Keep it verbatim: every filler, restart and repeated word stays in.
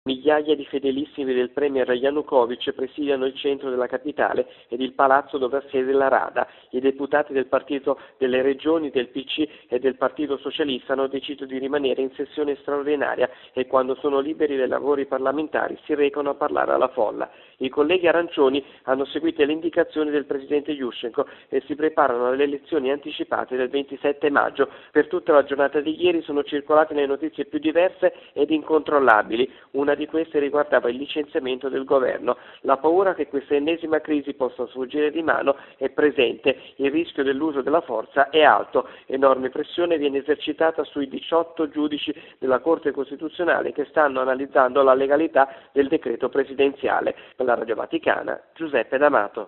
Migliaia di fedelissimi del premier Yanukovych presidiano il centro della capitale ed il palazzo dove ha sede la Rada. I deputati del partito delle regioni, del P C e del Partito Socialista hanno deciso di rimanere in sessione straordinaria e quando sono liberi dai lavori parlamentari si recano a parlare alla folla. I colleghi arancioni hanno seguito le indicazioni del presidente Yushchenko e si preparano alle elezioni anticipate del ventisette maggio. Per tutta la giornata di ieri sono circolate le notizie più diverse ed incontrollabili. Una di queste riguardava il licenziamento del governo. La paura che questa ennesima crisi possa sfuggire di mano è presente, il rischio dell'uso della forza è alto, enorme pressione viene esercitata sui diciotto giudici della Corte Costituzionale che stanno analizzando la legalità del decreto presidenziale. Per la Radio Vaticana, Giuseppe D'Amato.